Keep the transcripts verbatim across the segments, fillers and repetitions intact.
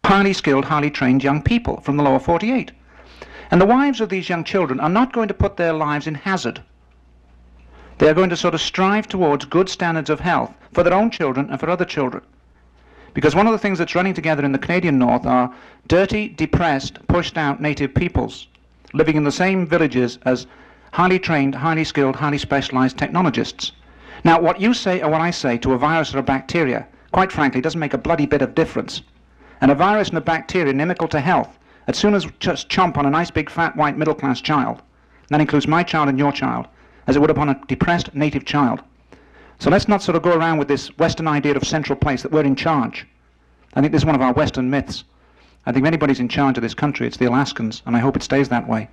highly skilled, highly trained young people from the lower forty-eight. And the wives of these young children are not going to put their lives in hazard. They are going to sort of strive towards good standards of health for their own children and for other children. Because one of the things that's running together in the Canadian North are dirty, depressed, pushed out native peoples living in the same villages as highly trained, highly skilled, highly specialized technologists. Now, what you say or what I say to a virus or a bacteria, quite frankly, doesn't make a bloody bit of difference. And a virus and a bacteria inimical to health, as soon as just chomp on a nice big fat white middle class child, and that includes my child and your child, as it would upon a depressed native child. So let's not sort of go around with this Western idea of central place, that we're in charge. I think this is one of our Western myths. I think if anybody's in charge of this country, it's the Alaskans, and I hope it stays that way.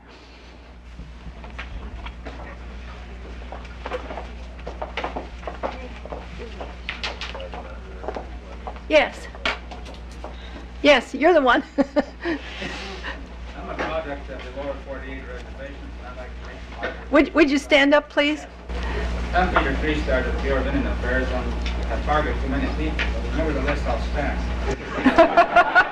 Yes. Yes, you're the one. I'm a product of the lower forty-eight reservations, and I'd like to make some arguments. Would, would you stand up, please? Tom Peter Tree started the Bureau of Indian Affairs on a target too many people, but nevertheless I'll stand.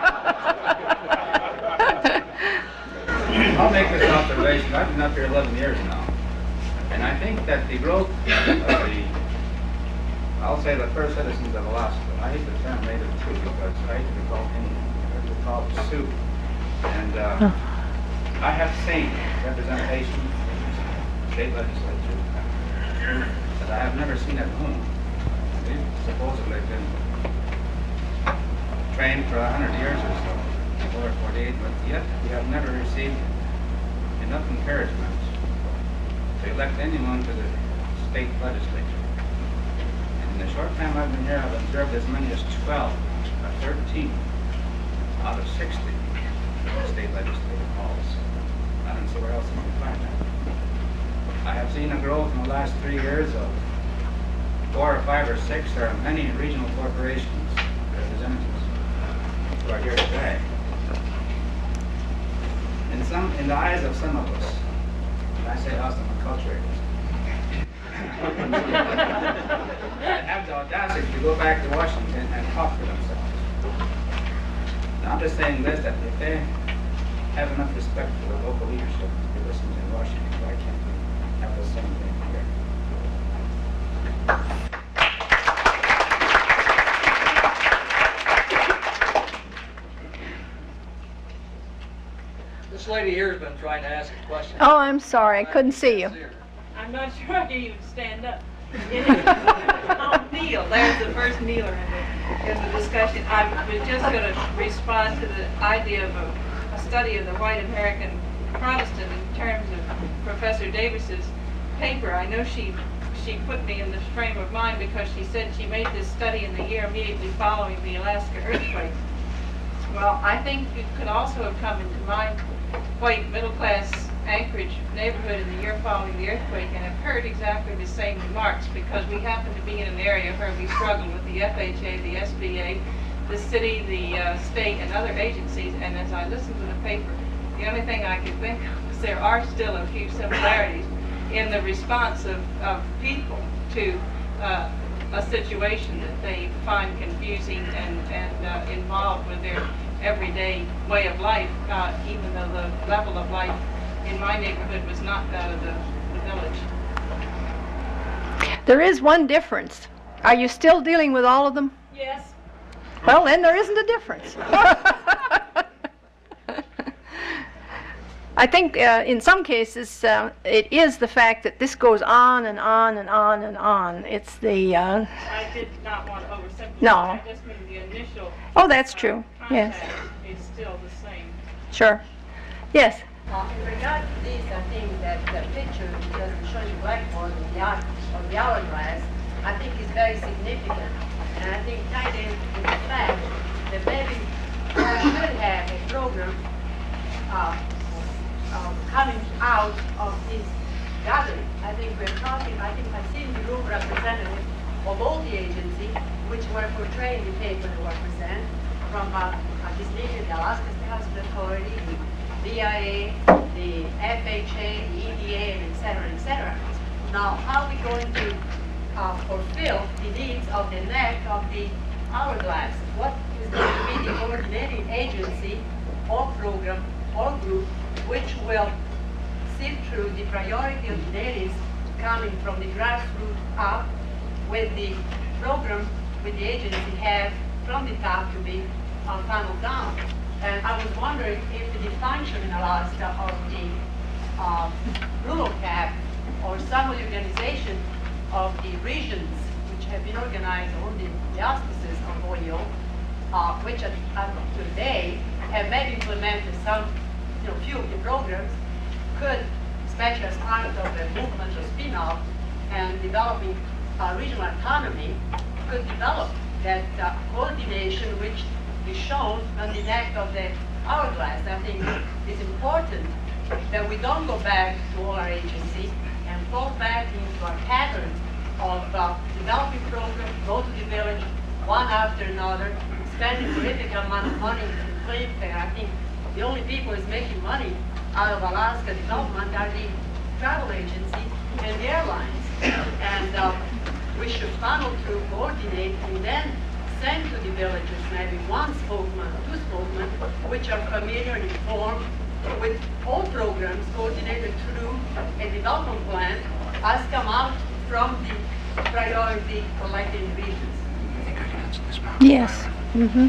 I'll make this observation. I've been up here eleven years now, and I think that the growth of the, I'll say the first citizens of Alaska, I hate the term native too, because I hate to be called Indian, I hate to be called Sioux, and uh, I have seen representation in the state legislature that I have never seen at home. We've supposedly been trained for a hundred years or so, lower forty-eight, but yet we have never received enough encouragement to elect anyone to the state legislature. And in the short time I've been here, I've observed as many as twelve or thirteen out of sixty state legislative halls. I don't see where else you can find that. I have seen a growth in the last three years of four or five or six. There are many regional corporations representatives who are here today. In some, in the eyes of some of us, and I say us, I'm a culturalist, that have the audacity to go back to Washington and talk for themselves. Now, I'm just saying this, that if they have enough respect for the local leadership to be listening in Washington, why can't we have the same thing here? This lady here has been trying to ask a question. Oh, I'm sorry, I couldn't see you. I'm not sure I can even stand up. I'll kneel. There's the first kneeler in the, in the discussion. I was just going to respond to the idea of a, a study of the white American Protestant in terms of Professor Davis's paper. I know she she put me in this frame of mind because she said she made this study in the year immediately following the Alaska earthquake. Well, I think it could also have come into my white middle-class Anchorage neighborhood in the year following the earthquake, and have heard exactly the same remarks, because we happen to be in an area where we struggle with the F H A, the S B A, the city, the uh, state, and other agencies. And as I listened to the paper, the only thing I could think of was there are still a few similarities in the response of, of people to uh, a situation that they find confusing and, and uh, involved with their everyday way of life, uh, even though the level of life in my neighborhood was not that of the, the village. There is one difference. Are you still dealing with all of them? Yes. Well, then there isn't a difference. I think uh, in some cases uh, it is the fact that this goes on and on and on and on. It's the... Uh, I did not want to oversimplify. No. I just mean the initial... Oh, that's true. Uh, Yes. is still the same. Sure. Yes. Uh, in regard to this, I think that the picture just showing blackboard on the, hour, on the hourglass, I think is very significant. And I think tied in with the fact that maybe we should have a program uh, uh, coming out of this gathering. I think we're talking, I think I've seen the room representative of all the agencies which were portrayed in the paper to represent, from uh, uh, this meeting, the Alaska State Housing Authority, the V I A, the F H A, the E D A, and et cetera, et cetera. Now, how are we going to uh, fulfill the needs of the neck of the hourglass? What is going to be the coordinating agency or program or group which will sift through the priority of the natives coming from the grassroots up with the program with the agency have from the top to be uh, funneled down. And I was wondering if the function in Alaska of the uh, rural C A P or some organization of the regions which have been organized under the auspices of O E O, uh, which at, at today have maybe implemented some, you know, few of the programs, could, especially as part of the movement of spin-off and developing uh, regional autonomy, could develop that uh, coordination which is shown on the neck of the hourglass. I think it's important that we don't go back to all our agencies and fall back into our pattern of uh, developing programs, go to the village, one after another, spending a terrific amount of money in the claim fair. I think the only people who's making money out of Alaska development are the travel agencies and the airlines. And uh, we should funnel through, coordinate, and then send to the villages maybe one spokesman or two spokesmen which are familiar and informed with all programs coordinated through a development plan as come out from the priority collected regions. I think I can answer this now. Yes. Mm-hmm.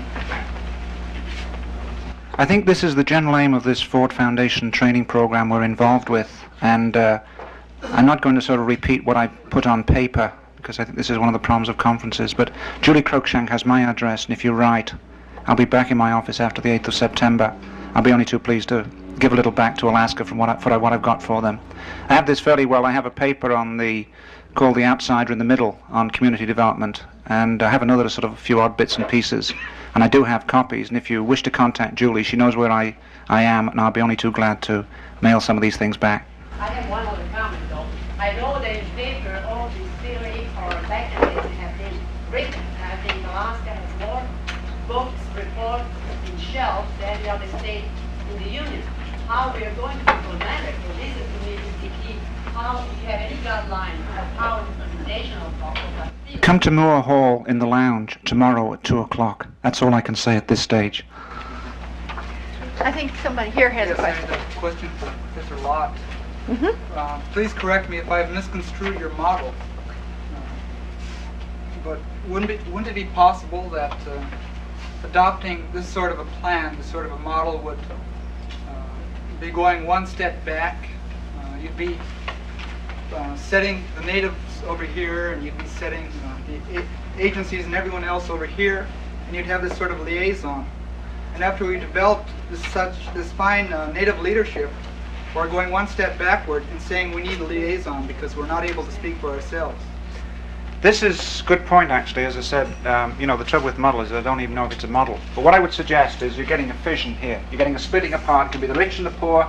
I think this is the general aim of this Ford Foundation training program we're involved with, and uh, I'm not going to sort of repeat what I put on paper, because I think this is one of the problems of conferences, but Julie Cruikshank has my address, and if you write, I'll be back in my office after the eighth of September. I'll be only too pleased to give a little back to Alaska from what, I, for what I've got for them. I have this fairly well. I have a paper on the called The Outsider in the Middle on community development, and I have another sort of a few odd bits and pieces, and I do have copies, and if you wish to contact Julie, she knows where I, I am, and I'll be only too glad to mail some of these things back. I have one other comment though. I know that in paper all these theory or mechanisms have been written, and I think Alaska has more books, reports, and shelves than any other state in the Union. How we are going to implement it, it is a community key. How, if you have any guideline of how implementation of all of that. Come to Moore Hall in the lounge tomorrow at two o'clock. That's all I can say at this stage. I think somebody here has a Yes, I question. have a question for Professor Lott. Mm-hmm. Uh, please correct me if I've misconstrued your model. Uh, but wouldn't it, wouldn't it be possible that uh, adopting this sort of a plan, this sort of a model, would uh, be going one step back? Uh, you'd be uh, setting the natives over here, and you'd be setting uh, the a agencies and everyone else over here, and you'd have this sort of liaison. And after we developed this such this fine uh, native leadership, we're going one step backward and saying we need a liaison because we're not able to speak for ourselves. This is a good point, actually. As I said, um, you know, the trouble with model is I don't even know if it's a model. But what I would suggest is you're getting a fission here. You're getting a splitting apart. It can be the rich and the poor.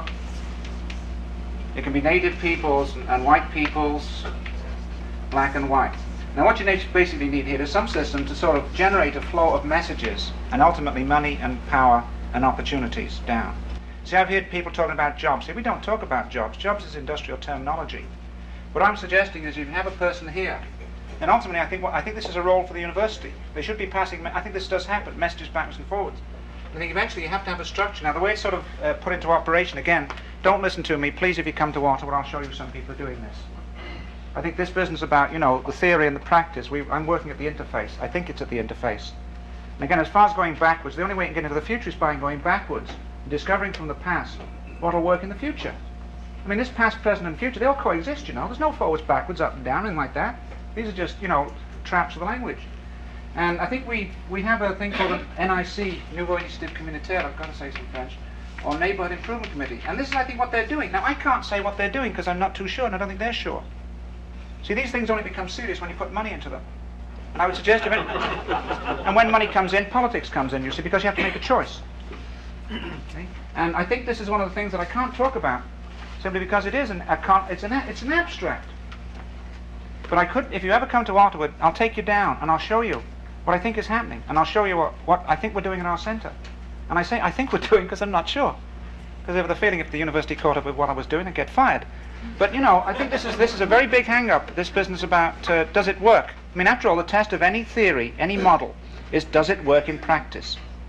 It can be native peoples and, and white peoples, black and white. Now what you basically need here is some system to sort of generate a flow of messages and ultimately money and power and opportunities down. See, I've heard people talking about jobs. See, we don't talk about jobs. Jobs is industrial terminology. What I'm suggesting is you have a person here, and ultimately I think what, I think this is a role for the university. They should be passing, I think this does happen, messages backwards and forwards. I think eventually you have to have a structure. Now the way it's sort of uh, put into operation, again, don't listen to me. Please, if you come to Ottawa, I'll show you some people are doing this. I think this business about, you know, the theory and the practice, we, I'm working at the interface. I think it's at the interface. And again, as far as going backwards, the only way you can get into the future is by going backwards, and discovering from the past what will work in the future. I mean, this past, present, and future, they all coexist, you know. There's no forwards, backwards, up and down, anything like that. These are just, you know, traps of the language. And I think we, we have a thing called an N I C, Nouveau Initiative Communautaire, I've got to say some French, or Neighbourhood Improvement Committee. And this is, I think, what they're doing. Now, I can't say what they're doing because I'm not too sure, and I don't think they're sure. See, these things only become serious when you put money into them. And I would suggest, when, and when money comes in, politics comes in, you see, because you have to make a choice. See? And I think this is one of the things that I can't talk about, simply because it is an, a con it's, an, it's an abstract. But I could, if you ever come to Ottawa, I'll take you down and I'll show you what I think is happening, and I'll show you what, what I think we're doing in our centre. And I say I think we're doing because I'm not sure. Because I have the feeling if the university caught up with what I was doing, I'd get fired. But you know, I think this is this is a very big hang-up, this business about uh, does it work? I mean, after all, the test of any theory, any model, is does it work in practice?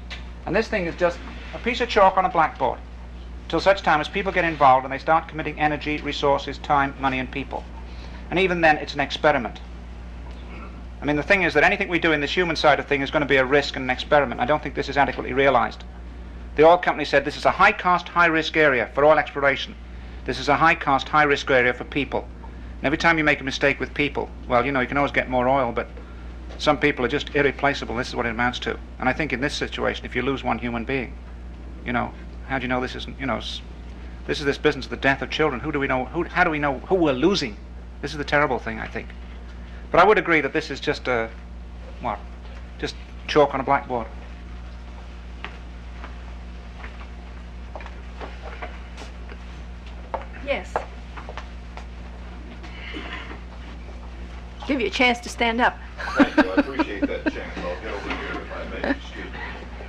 And this thing is just a piece of chalk on a blackboard till such time as people get involved and they start committing energy, resources, time, money, and people. And even then, it's an experiment. I mean, the thing is that anything we do in this human side of thing is going to be a risk and an experiment. I don't think this is adequately realized. The oil company said this is a high-cost, high-risk area for oil exploration. This is a high-cost, high-risk area for people. And every time you make a mistake with people, well, you know, you can always get more oil, but some people are just irreplaceable. This is what it amounts to. And I think in this situation, if you lose one human being, you know, how do you know this isn't, you know, s- this is this business of the death of children. Who do we know, who, how do we know who we're losing? This is the terrible thing, I think. But I would agree that this is just a, what, just chalk on a blackboard. Yes. Give you a chance to stand up. Thank you, I appreciate that chance. I'll get over here if I may, excuse me.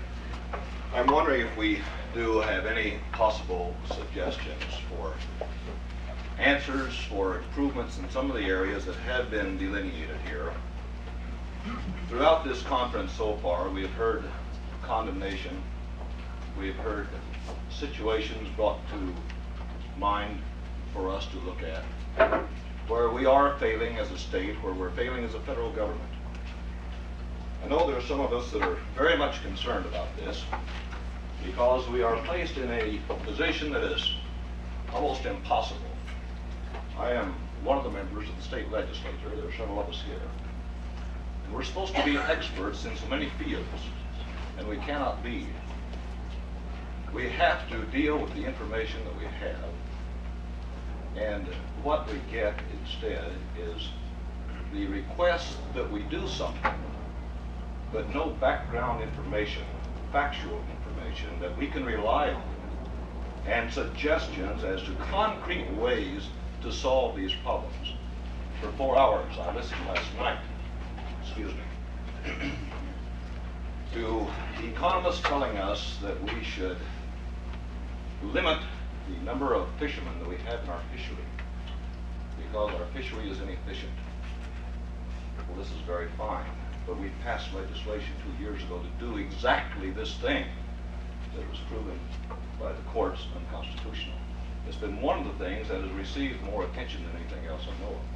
I'm wondering if we do have any possible suggestions for answers or improvements in some of the areas that have been delineated here. Throughout this conference so far, we have heard condemnation, we have heard situations brought to mind for us to look at, where we are failing as a state, where we're failing as a federal government. I know there are some of us that are very much concerned about this because we are placed in a position that is almost impossible. I am one of the members of the state legislature. There are several of us here. And we're supposed to be experts in so many fields, and we cannot be. We have to deal with the information that we have, and what we get instead is the request that we do something, but no background information, factual information that we can rely on, and suggestions as to concrete ways to solve these problems. For four hours, I listened last night, excuse me, to economists telling us that we should limit the number of fishermen that we have in our fishery because our fishery is inefficient. Well, this is very fine, but we passed legislation two years ago to do exactly this thing that was proven by the courts unconstitutional. It's been one of the things that has received more attention than anything else I know of.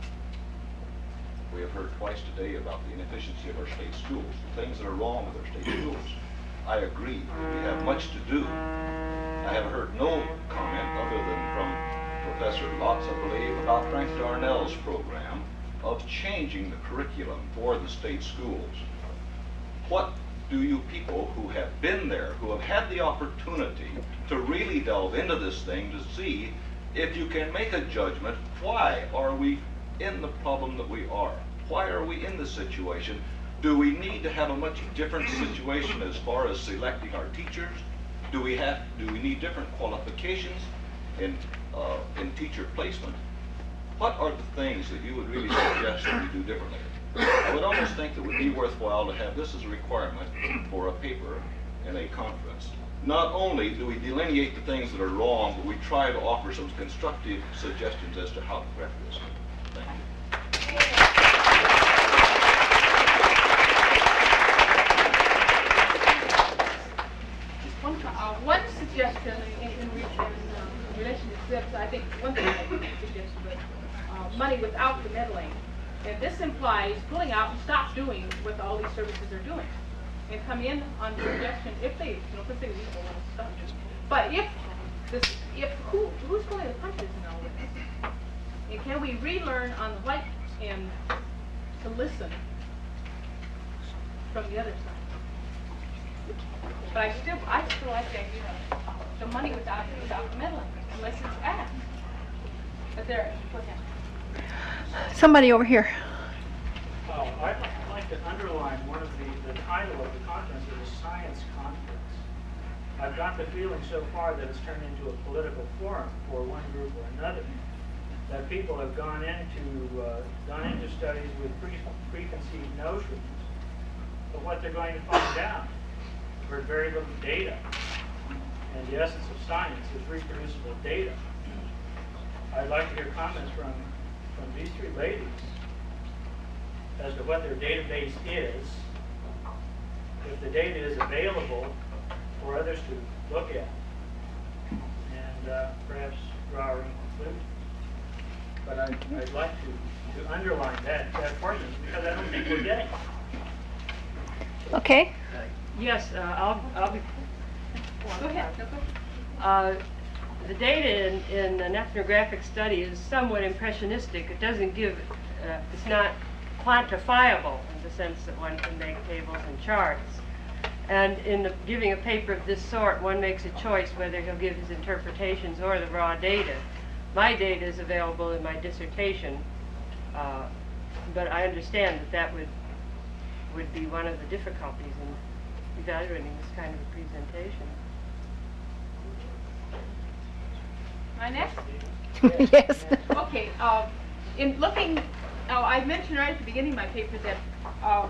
We have heard twice today about the inefficiency of our state schools, the things that are wrong with our state schools. I agree that we have much to do. I have heard no comment other than from Professor Lotz, I believe, about Frank Darnell's program of changing the curriculum for the state schools. What do you people who have been there, who have had the opportunity to really delve into this thing to see if you can make a judgment, why are we in the problem that we are? Why are we in this situation? Do we need to have a much different situation as far as selecting our teachers? Do we have, do we need different qualifications in, uh, in teacher placement? What are the things that you would really suggest that we do differently? I would almost think that it would be worthwhile to have this as a requirement for a paper in a conference. Not only do we delineate the things that are wrong, but we try to offer some constructive suggestions as to how to correct this. Thank you. One, uh, one suggestion in, in, in, uh, relation to SIPs, I think one thing I would suggest, but uh, money without the meddling. And this implies pulling out and stop doing what all these services are doing, and come in on suggestion if they, you know, if they leave all this stuff. But if this, if who who's going to punches in all of this, and can we relearn on the white end to listen from the other side? But I still, I still like the idea of the money without without meddling, unless it's asked. But there, go ahead. Somebody over here. Oh, I'd like to underline one of the, the title of the conference is a science conference. I've got the feeling so far that it's turned into a political forum for one group or another. That people have gone into uh, gone into studies with pre preconceived notions of what they're going to find out for very little data. And the essence of science is reproducible data. I'd like to hear comments from from these three ladies as to what their database is, if the data is available for others to look at and uh, perhaps draw our own conclusions. But I'd, I'd like to, to underline that, that portion because I don't think we're getting it. Okay. Yes, uh, I'll, I'll be. Go ahead. Uh, the data in, in an ethnographic study is somewhat impressionistic. It doesn't give, uh, it's not quantifiable in the sense that one can make tables and charts. And in the, giving a paper of this sort, one makes a choice whether he'll give his interpretations or the raw data. My data is available in my dissertation, uh, but I understand that that would, would be one of the difficulties in evaluating this kind of a presentation. My next? Yes. Okay, uh, in looking, uh, I mentioned right at the beginning of my paper that uh,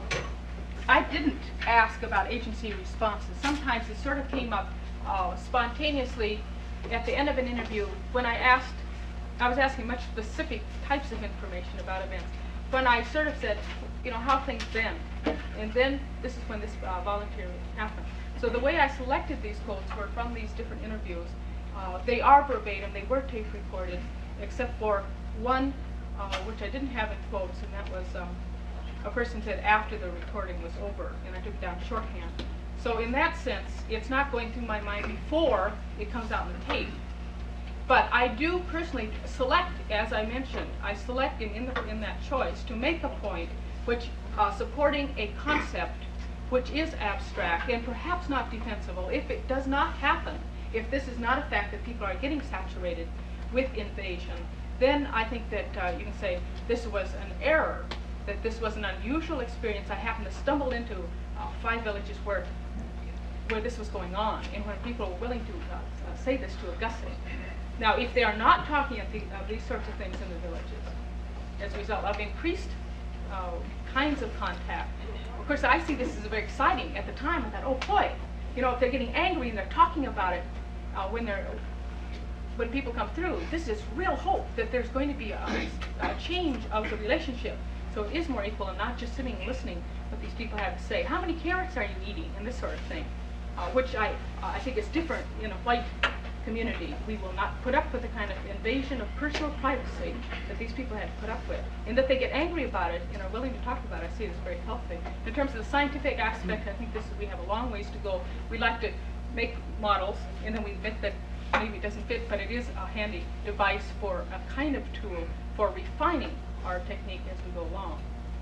I didn't ask about agency responses. Sometimes it sort of came up uh, spontaneously at the end of an interview when I asked, I was asking much specific types of information about events. When I sort of said, you know, how things been? And then this is when this uh, volunteer happened. So the way I selected these quotes were from these different interviews. Uh, they are verbatim, they were tape recorded, except for one uh, which I didn't have in quotes, and that was um, a person said after the recording was over, and I took down shorthand. So in that sense, it's not going through my mind before it comes out in the tape. But I do personally select, as I mentioned, I select in, in, the, in that choice to make a point which uh, supporting a concept which is abstract and perhaps not defensible. If it does not happen, if this is not a fact that people are getting saturated with invasion, then I think that uh, you can say this was an error, that this was an unusual experience. I happened to stumble into uh, five villages where where this was going on, and when people were willing to uh, uh, say this to Augusta. Now, if they are not talking of, the, of these sorts of things in the villages, as a result of increased uh, kinds of contact, of course, I see this as very exciting. At the time, I thought, oh boy, you know, if they're getting angry and they're talking about it uh, when they're when people come through, this is real hope that there's going to be a, a change of the relationship. So it is more equal and not just sitting and listening what these people have to say. How many carrots are you eating? And this sort of thing, uh, which I, uh, I think is different in a white community. We will not put up with the kind of invasion of personal privacy that these people have to put up with. And that they get angry about it and are willing to talk about it, I see it as very healthy. In terms of the scientific aspect, I think this is, we have a long ways to go. We like to make models, and then we admit that maybe it doesn't fit, but it is a handy device for a kind of tool for refining our technique as we go along.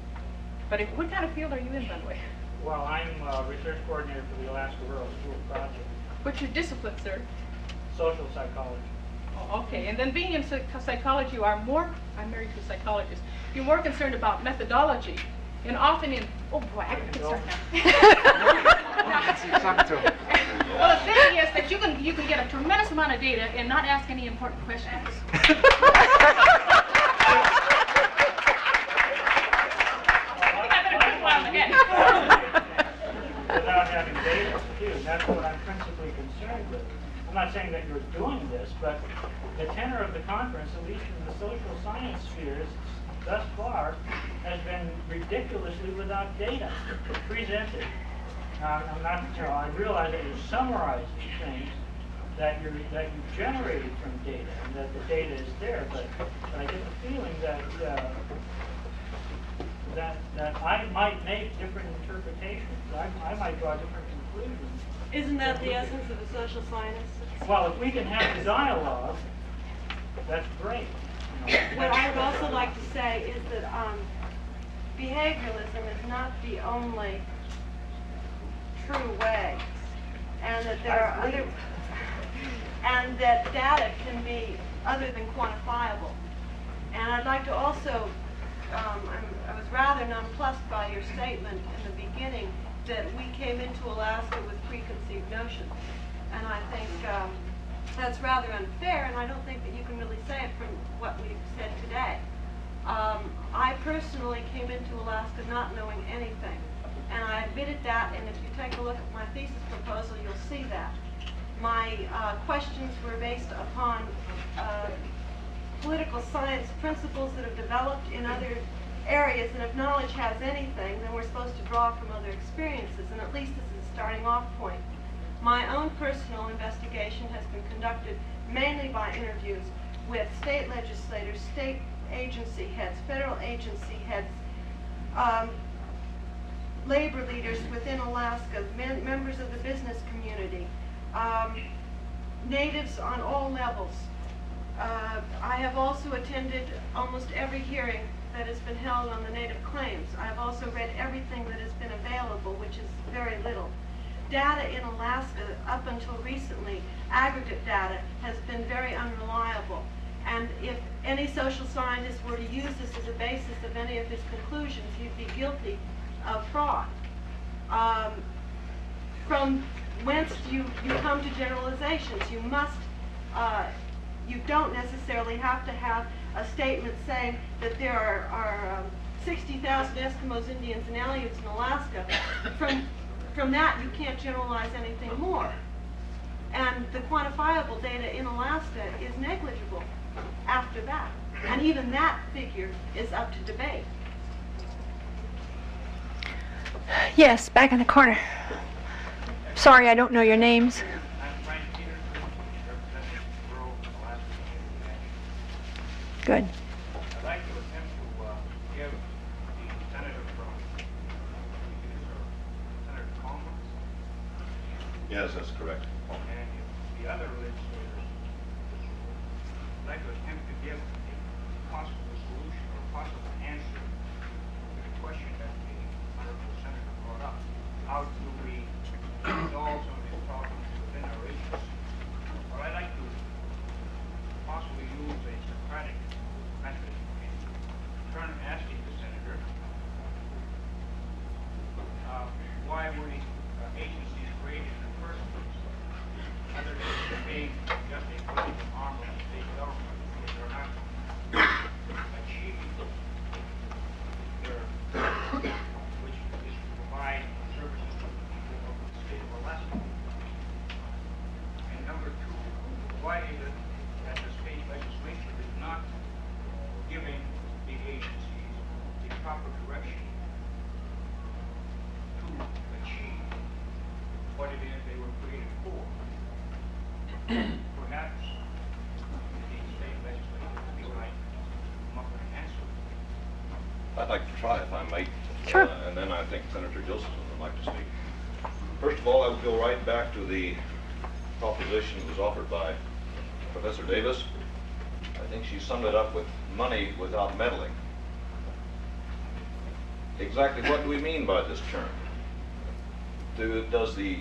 But if, what kind of field are you in, by the way? Well, I'm uh, research coordinator for the Alaska Rural School Project. What's your discipline, sir? Social psychology. Oh, okay. And then being in psych psychology, you are more, I'm married to a psychologist, you're more concerned about methodology. And often in, oh boy, I can start now. Well, the thing is that you can, you can get a tremendous amount of data and not ask any important questions. Without having data to do, that's what I'm principally concerned with. I'm not saying that you're doing this, but the tenor of the conference, at least in the social science spheres, thus far, has been ridiculously without data presented. Now, I'm not, you know, I realize that you're summarizing things that you're that you generated from data, and that the data is there, but, but I get the feeling that uh, that that I might make different interpretations. I, I might draw different conclusions. Isn't that the essence of the social science? Well, if we can have the dialogue, that's great. You know, What I would also like to say is that um, behavioralism is not the only true way, and that there are other, and that data can be other than quantifiable. And I'd like to also, um, I'm, I was rather nonplussed by your statement in the beginning that we came into Alaska with preconceived notions. And I think um, that's rather unfair, and I don't think that you can really say it from what we've said today. Um, I personally came into Alaska not knowing anything, and I admitted that, and if you take a look at my thesis proposal, you'll see that. My uh, questions were based upon uh, political science principles that have developed in other areas, and if knowledge has anything, then we're supposed to draw from other experiences, and at least this is a starting off point. My own personal investigation has been conducted mainly by interviews with state legislators, state agency heads, federal agency heads, um, labor leaders within Alaska, men, members of the business community, um, natives on all levels. Uh, I have also attended almost every hearing that has been held on the native claims. I have also read everything that has been available, which is very little. Data in Alaska, up until recently, aggregate data, has been very unreliable. And if any social scientist were to use this as a basis of any of his conclusions, he'd be guilty of fraud. Um, from whence you, you come to generalizations. You must, uh, you don't necessarily have to have a statement saying that there are, are um, sixty thousand Eskimos, Indians, and Aleuts in Alaska. From, from that, you can't generalize anything more. And the quantifiable data in Alaska is negligible after that. And even that figure is up to debate. Yes, back in the corner. Sorry, I don't know your names. Good. I'd like to attempt to uh, give the senator from Senator Coleman Yes, that's correct. and the other legislators. I'd like to attempt to give a possible solution or possible answer to the question that the honorable senator brought up. How do we resolve some of these problems within our agency? Well, I'd like to possibly use a Socratic method in turn asking the senator uh, why were these uh, agencies created in the first place, other than being just a political arm of the state government, which are not achieving their, which is to provide services to the people of the state of Alaska. And number two, why is it that the state legislature is not giving the agencies the proper direction to achieve what it is they were created for? Perhaps the state legislature would be right to come up with an answer. I'd like to try, if I might. Sure. Uh, and then I think Senator Josephson would like to speak. First of all, I would go right back to the proposition that was offered by Professor Davis. I think she summed it up with money without meddling. Exactly what do we mean by this term? Do, does the,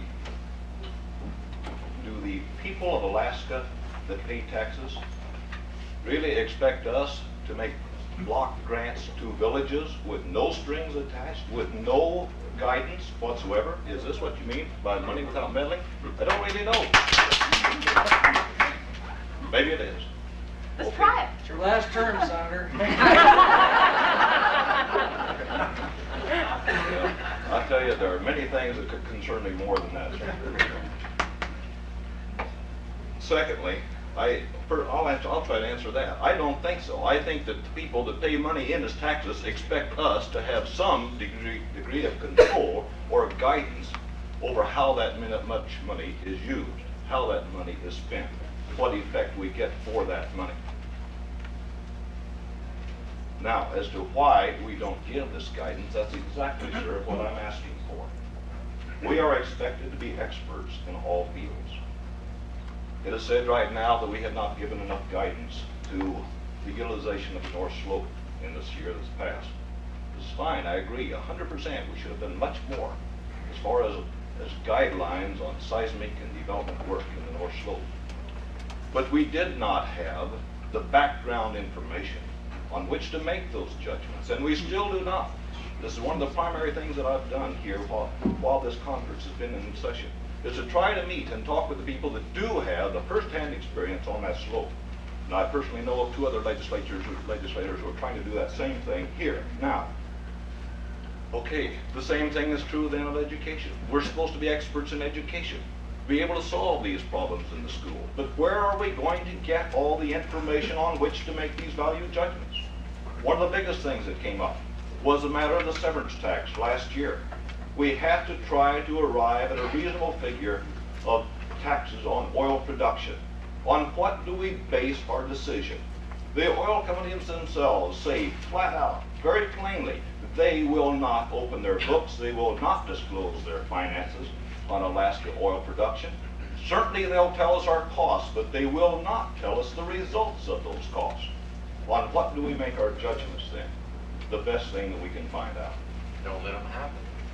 do the people of Alaska that pay taxes really expect us to make block grants to villages with no strings attached, with no guidance whatsoever? Is this what you mean by money without meddling? I don't really know. Maybe it is. Let's try it. It's your last term, Senator. I tell you, there are many things that could concern me more than that. Secondly, I, for, I'll, answer, I'll try to answer that. I don't think so. I think that the people that pay money in as taxes expect us to have some degree, degree of control or guidance over how that much money is used, how that money is spent, what effect we get for that money. Now, as to why we don't give this guidance, that's exactly, sir, what I'm asking for. We are expected to be experts in all fields. It is said right now that we have not given enough guidance to the utilization of the North Slope in this year that's passed. This is fine, I agree, one hundred percent. We should have done much more as far as, as guidelines on seismic and development work in the North Slope. But we did not have the background information on which to make those judgments, and we still do not. This is one of the primary things that I've done here while, while this conference has been in session, is to try to meet and talk with the people that do have the first-hand experience on that slope. And I personally know of two other legislators, legislators who are trying to do that same thing here. Now, okay, the same thing is true then of education. We're supposed to be experts in education, be able to solve these problems in the school. But where are we going to get all the information on which to make these value judgments? One of the biggest things that came up was the matter of the severance tax last year. We have to try to arrive at a reasonable figure of taxes on oil production. On what do we base our decision? The oil companies themselves say flat out, very plainly, they will not open their books, they will not disclose their finances on Alaska oil production. Certainly they'll tell us our costs, but they will not tell us the results of those costs. On what do we make our judgments then? The best thing that we can find out. Don't let them happen.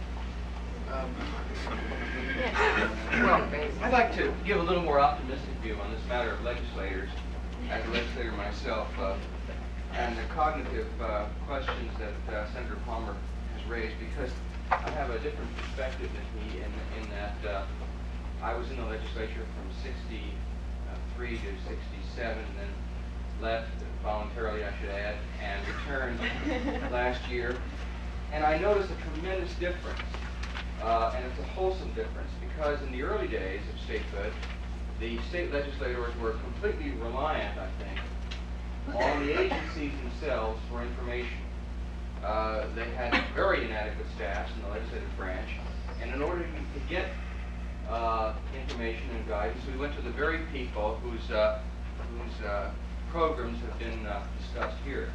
Well, I'd like to give a little more optimistic view on this matter of legislators, as a legislator myself, uh, and the cognitive uh, questions that uh, Senator Palmer has raised, because I have a different perspective than he in, in that uh, I was in the legislature from sixty-three to sixty-seven, and then left voluntarily, I should add, and returned last year. And I noticed a tremendous difference. Uh, and it's a wholesome difference, because in the early days of statehood, the state legislators were completely reliant, I think, on the agencies themselves for information. Uh, they had very inadequate staffs in the legislative branch, and in order to get uh, information and guidance, we went to the very people whose, uh, whose uh, programs have been uh, discussed here.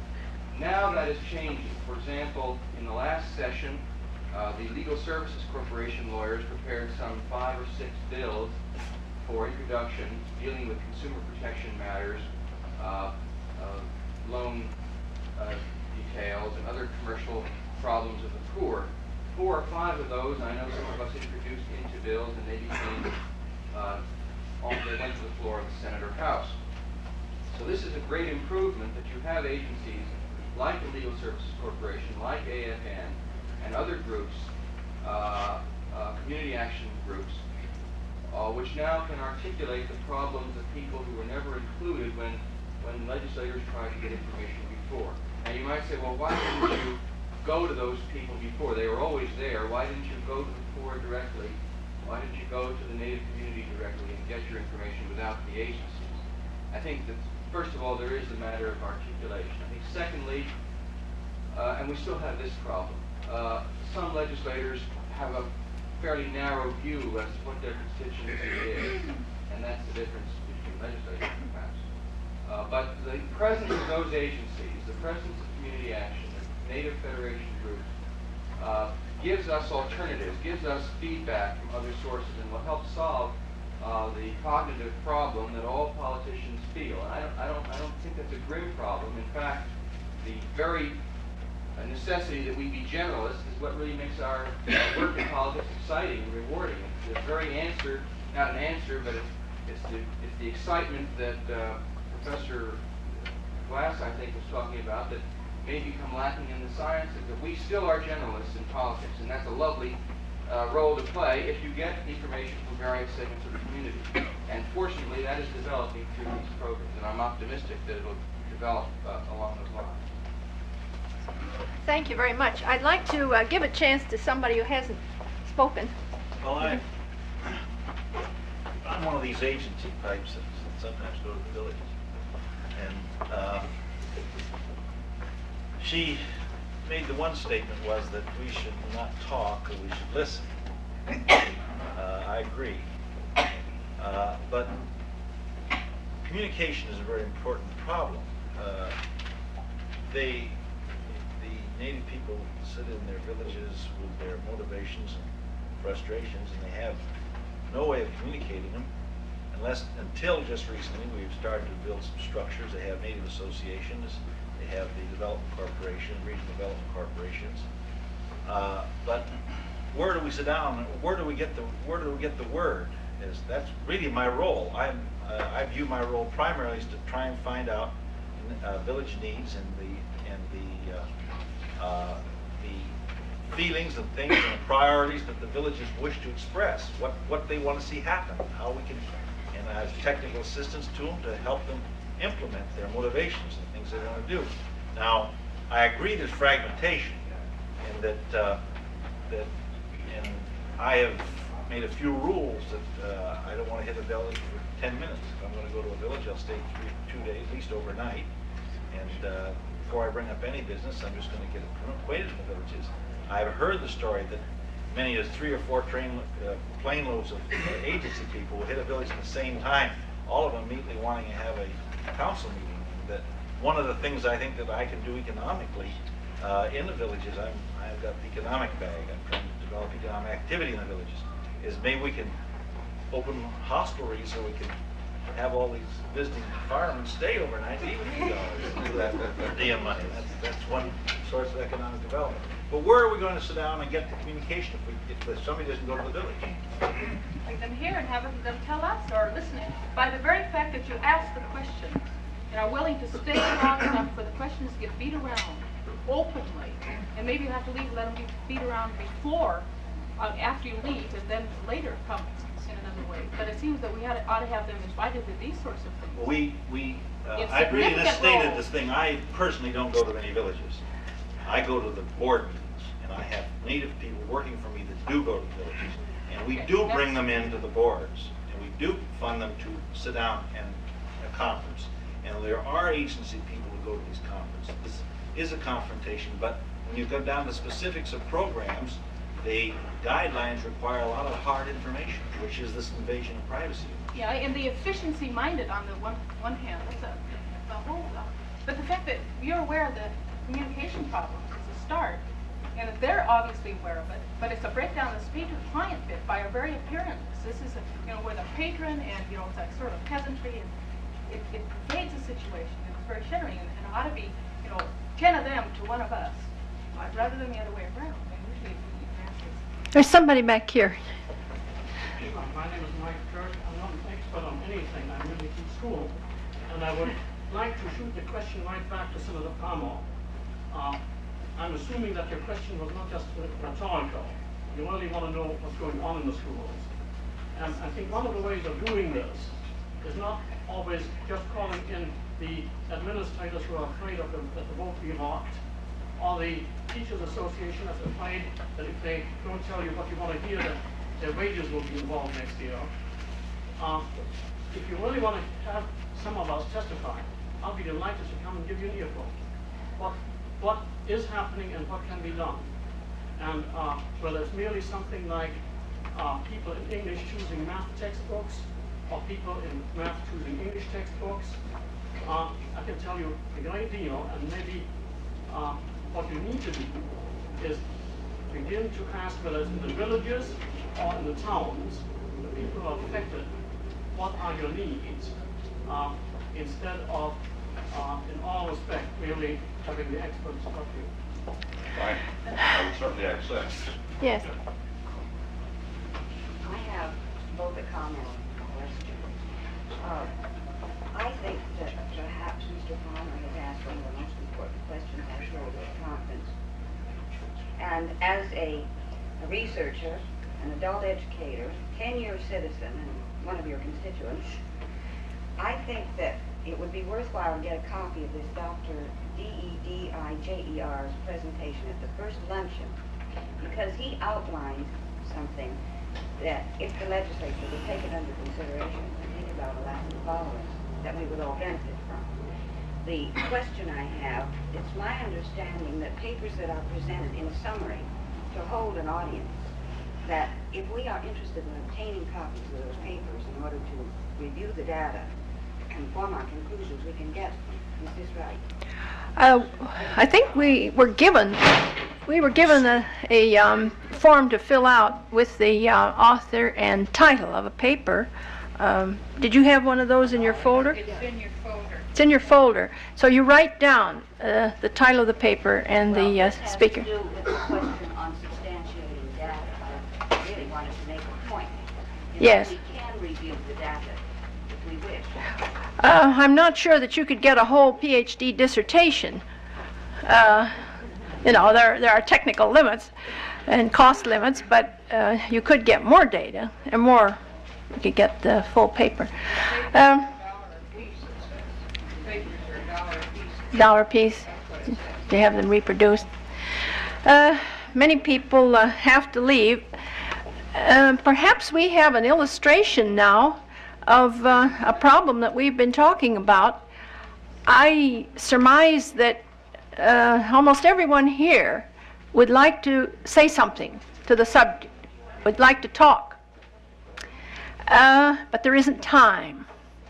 Now that is changing. For example, in the last session, Uh, the Legal Services Corporation lawyers prepared some five or six bills for introduction dealing with consumer protection matters, uh, uh, loan uh, details, and other commercial problems of the poor. Four or five of those I know some of us introduced into bills, and they became, uh, on, they went to the floor of the Senate or House. So this is a great improvement that you have agencies like the Legal Services Corporation, like A F N, and other groups, uh, uh, community action groups, uh, which now can articulate the problems of people who were never included when, when legislators tried to get information before. Now you might say, well, why didn't you go to those people before? They were always there. Why didn't you go to the poor directly? Why didn't you go to the Native community directly and get your information without the agencies? I think that, first of all, there is the matter of articulation. I think secondly, uh, and we still have this problem, Uh, some legislators have a fairly narrow view as to what their constituency is, and that's the difference between legislators perhaps. Uh, but the presence of those agencies, the presence of community action, the Native Federation groups, uh, gives us alternatives, gives us feedback from other sources, and will help solve uh, the cognitive problem that all politicians feel. And I don't, I don't, I don't think that's a grim problem. In fact, the very a necessity that we be generalists is what really makes our work in politics exciting and rewarding. It's the very answer, not an answer, but it's, it's, the, it's the excitement that uh, Professor Glass, I think, was talking about that may become lacking in the sciences. That we still are generalists in politics, and that's a lovely uh, role to play if you get information from various segments of the community. And fortunately, that is developing through these programs, and I'm optimistic that it will develop uh, along those lines. Thank you very much. I'd like to uh, give a chance to somebody who hasn't spoken. Well, I, I'm one of these agency types that sometimes go to the villages. And uh, she made the one statement was that we should not talk, or we should listen. Uh, I agree. Uh, but communication is a very important problem. Uh, they Native people sit in their villages with their motivations and frustrations, and they have no way of communicating them unless, until just recently, we've started to build some structures. They have Native associations, they have the Development Corporation, Regional Development Corporations. Uh, but where do we sit down? Where do we get the where do we get the word? Is that's really my role. I'm uh, I view my role primarily as to try and find out uh, village needs and the and the uh, Uh, the feelings and things and the priorities that the villages wish to express, what, what they want to see happen, how we can, and as technical assistance to them to help them implement their motivations and things they want to do. Now, I agree there's fragmentation, and that, uh, that and I have made a few rules that uh, I don't want to hit a village for ten minutes. If I'm going to go to a village, I'll stay three, two days, at least overnight, and uh, before I bring up any business, I'm just going to get acquainted with the villages. I've heard the story that many as three or four train, uh, plane loads of uh, agency people will hit a village at the same time, all of them immediately wanting to have a council meeting. That one of the things I think that I can do economically uh, in the villages, I'm, I've got the economic bag, I'm trying to develop economic activity in the villages, is maybe we can open hostelries so we can have all these visiting firemen stay overnight and eat a few dollars for that per diem money. That's, that's one source of economic development. But where are we going to sit down and get the communication if, we, if somebody doesn't go to the village? Like them here and have them tell us, or listening. By the very fact that you ask the questions and are willing to stay long enough for the questions to get beat around openly, and maybe you have to leave, let them be beat around before, uh, after you leave, and then later come in another way. But it seems that we had, ought to have them invited to these sorts of things. Well, we, we uh, It's I really just significant stated role. this thing. I personally don't go to many villages. I go to the board meetings, and I have native people working for me that do go to the villages. And we do bring them into the boards, and we do fund them to sit down and a conference. And there are agency people who go to these conferences. This is a confrontation, but when you go down to specifics of programs, the guidelines require a lot of hard information, which is this invasion of privacy. Yeah, and the efficiency minded on the one one hand, that's a, a whole lot. But the fact that you're aware of the communication problems is a start, and that they're obviously aware of it, but it's a breakdown of the patron-client bit by our very appearance. This is, a, you know, we're the patron, and, you know, it's that sort of peasantry, and it, it pervades the situation, and it's very shattering, and, and it ought to be, you know, ten of them to one of us, uh, rather than the other way around. And usually we answer. There's somebody back here. My name is Mike Kirk. I'm not an expert on anything. I really teach school. And I would like to shoot the question right back to Senator Palmer. Uh, I'm assuming that your question was not just rhetorical. You really want to know what's going on in the schools. And I think one of the ways of doing this is not always just calling in the administrators who are afraid of the, that the vote be locked, or the Teachers Association that's afraid that if they don't tell you what you want to hear, that their wages will be involved next year. Uh, if you really want to have some of us testify, I'll be delighted to come and give you an earful. What, what is happening and what can be done? And uh, whether it's merely something like uh, people in English choosing math textbooks, or people in math choosing English textbooks, uh, I can tell you a great deal, and maybe uh, what you need to do is begin to ask, whether it's in the villages or in the towns, the people who are affected, what are your needs, uh, instead of, uh, in all respect, merely having the experts help you. Fine. I would certainly accept. Yes. I have both a comment and a question. Uh, I think that perhaps Mister Palmer has asked one of the most important questions I've heard at this conference. And as a, a researcher, an adult educator, ten-year citizen, and one of your constituents, I think that it would be worthwhile to get a copy of this Doctor D E D I J E R's presentation at the first luncheon, because he outlines something that if the legislature would take it under consideration and think about a lasting following, that we would all benefit from. The question I have, it's my understanding that papers that are presented in summary to hold an audience, that if we are interested in obtaining copies of those papers in order to review the data and form our conclusions, we can get them. Is this right? Uh, I think we were given we were given a, a um, form to fill out with the uh, author and title of a paper. Um, did you have one of those in your folder? It's in your folder. It's in your folder. So you write down uh, the title of the paper and Well, the uh, this has speaker. to do with the question on substantiating data. I really wanted to make a point. You know, Yes. we can review the data if we wish. Uh, I'm not sure that you could get a whole PhD dissertation. Uh, you know, there there are technical limits and cost limits, but uh, you could get more data and more. You could get the full paper. Um, dollar a piece. They have them reproduced. Uh, many people uh, have to leave. Uh, perhaps we have an illustration now of uh, a problem that we've been talking about. I surmise that uh, almost everyone here would like to say something to the subject, would like to talk, uh, but there isn't time.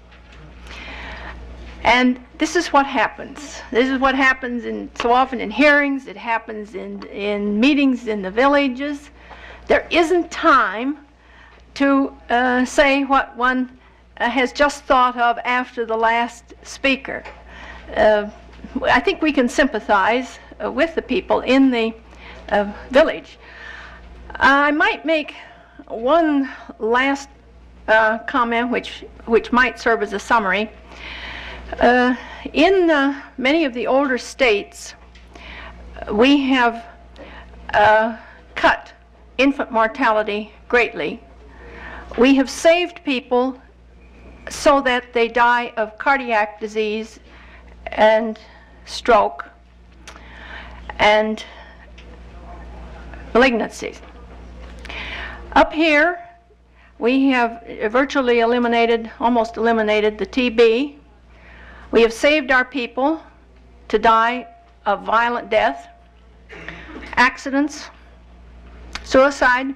And this is what happens. This is what happens in, so often in hearings. It happens in, in meetings in the villages. There isn't time to uh, say what one uh, has just thought of after the last speaker. Uh, I think we can sympathize uh, with the people in the uh, village. I might make one last uh, comment which, which might serve as a summary. Uh, in uh, many of the older states, we have uh, cut infant mortality greatly. We have saved people so that they die of cardiac disease and stroke and malignancies. Up here, we have virtually eliminated, almost eliminated the T B. We have saved our people to die of violent death, accidents, suicide.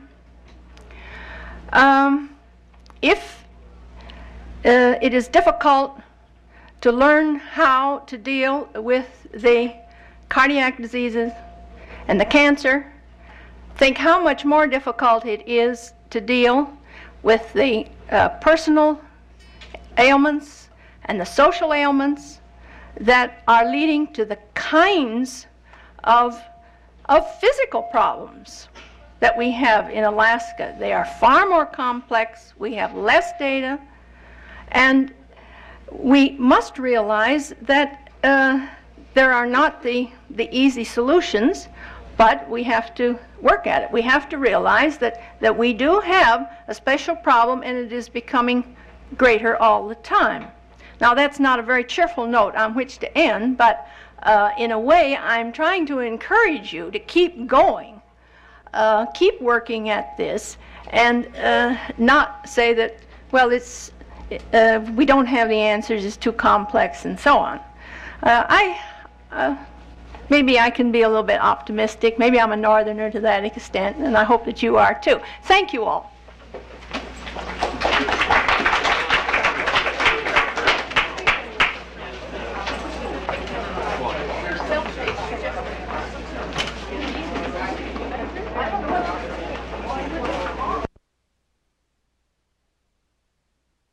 Um, if uh, it is difficult to learn how to deal with the cardiac diseases and the cancer, think how much more difficult it is to deal with the uh, personal ailments and the social ailments that are leading to the kinds of, of physical problems that we have in Alaska. They are far more complex, we have less data, and we must realize that uh, there are not the, the easy solutions, but we have to work at it. We have to realize that, that we do have a special problem, and it is becoming greater all the time. Now, that's not a very cheerful note on which to end, but uh, in a way, I'm trying to encourage you to keep going, uh, keep working at this, and uh, not say that, well, it's, uh, we don't have the answers, it's too complex, and so on. Uh, I, uh, maybe I can be a little bit optimistic. Maybe I'm a northerner to that extent, and I hope that you are too. Thank you all.